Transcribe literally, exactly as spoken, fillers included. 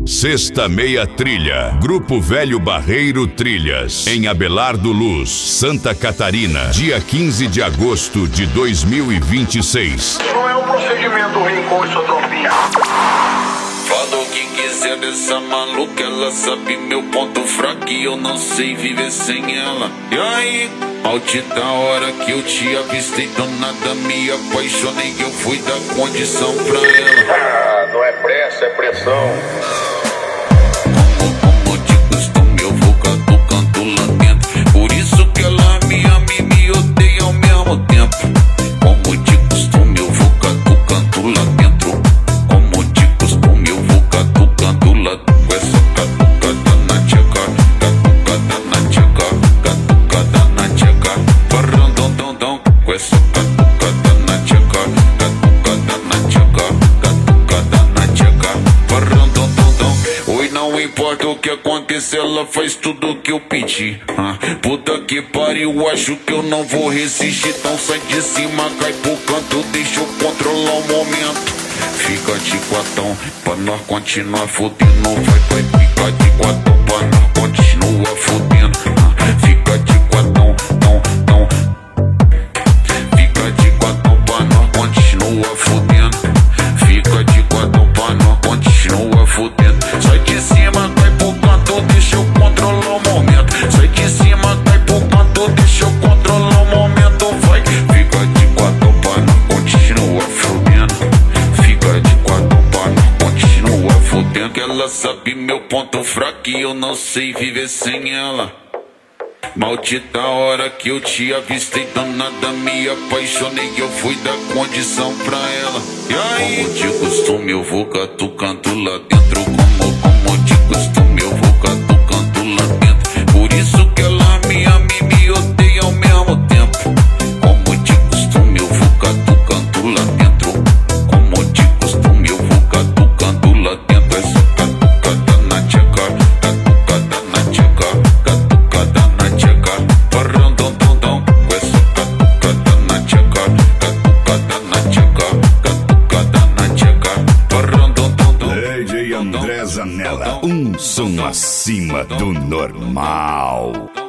Sexta Meia Trilha, Grupo Velho Barreiro Trilhas, em Abelardo Luz, Santa Catarina, dia quinze de agosto de dois mil e vinte e seis. Não é um procedimento ruim com isotropia. Fala o que quiser dessa maluca, ela sabe meu ponto fraco e eu não sei viver sem ela. E aí, maldita hora que eu te avistei, do nada me apaixonei, eu fui dar condição pra ela. Ah, não é pressa, é pressão. Como, como de costume eu vou catucando lá dentro, por isso que ela me ama e me odeia ao mesmo tempo. Como de costume eu vou catucando lá dentro, como de costume eu vou catucando lá dentro. Com essa catucada na tcheca, catucada na tcheca, catucada na tcheca, parandondondão. Com essa catucada na tcheca, catucada na tcheca, catucada na tcheca, parandondondão. Oi, não importa o que acontecer, ela faz tudo que eu pedi. Ah, puta que pariu, acho que eu não vou resistir. Então sai de cima, cai pro canto, deixa eu controlar o momento. Fica de quatão pra nós continuar fudendo. Vai, vai, fica de quatão pra nós continuar fudendo. Ah, fica de quatão, tão, tão. Fica de quatão pra nós continuar fudendo. Fica de quatão pra nós continuar fudendo. Sai de cima, cai pro canto, deixa eu controlar o momento. Sai de cima, cai pro canto, deixa eu controlar o momento. Vai, fica de quatão pra nós continuar fudendo. Fica de quatão pra nós continuar fudendo. Que ela sabe meu ponto fraco e eu não sei viver sem ela. Maldita hora que eu te avistei, do nada me apaixonei, eu fui dar condição pra ela. E aí? Como de costume eu vou catucando lá dentro, como, como de costume eu vou catucando lá dentro. Por isso que ela me ama e me odeia ao mesmo tempo. Como de costume eu vou catucando lá dentro, como de costume eu vou catucando lá dentro. Essa catucada na tcheca, catucada na tcheca, catucada na tcheca, parandondondão. Com essa catucada na tcheca, catucada na tcheca, catucada na tcheca, parandondondão. D J André Zanella, um som acima do normal.